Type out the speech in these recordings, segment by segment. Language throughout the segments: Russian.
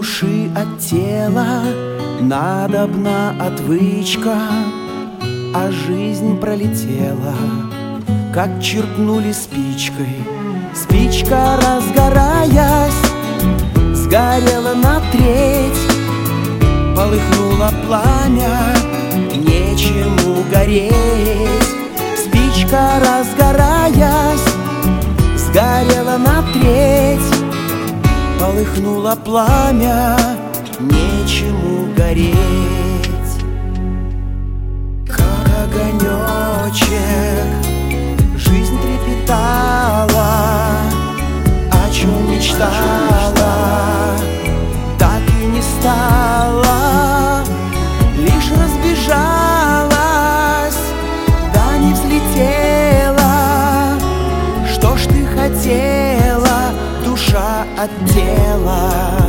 души от тела надобна отвычка, а жизнь пролетела, как черкнули спичкой. Спичка, разгораясь, сгорела на треть, полыхнуло пламя, нечему гореть. Спичка, разгораясь, сгорела на треть, полыхнуло пламя, нечему гореть. Как огонечек жизнь трепетала, о чем мечтала, так и не стала, лишь разбежалась, да не взлетела. Что ж ты хотела, душа от тела?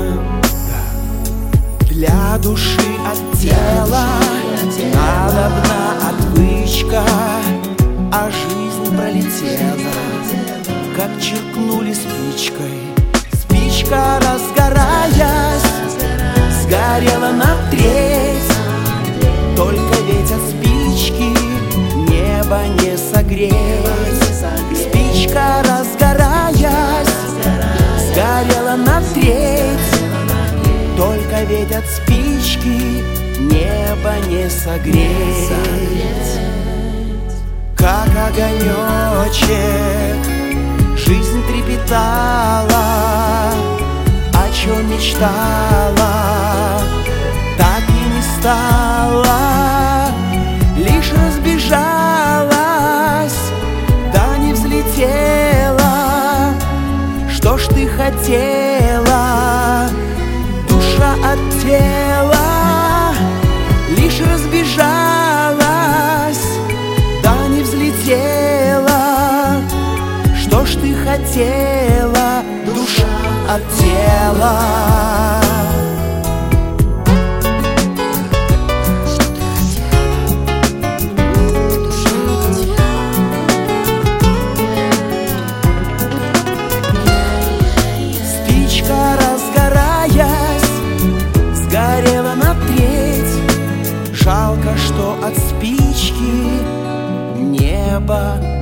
Для души от тела надобна отвычка, а жизнь пролетела, как черкнули спичкой. Спичка, разгораясь, сгорела на треть, только ведь от спички небо не согреть. Спичка, разгораясь, сгорела на треть, только ведь от спички небо не согреть. Как огонечек жизнь трепетала, о чем мечтала, так и не стала, лишь разбежалась, да не взлетела. Что ж ты хотела, душа от тела? Лишь разбежалась, да не взлетела. Что ж ты хотела, душа от тела? Спичка, разгораясь, сгорела на треть, жалко, что от спички небо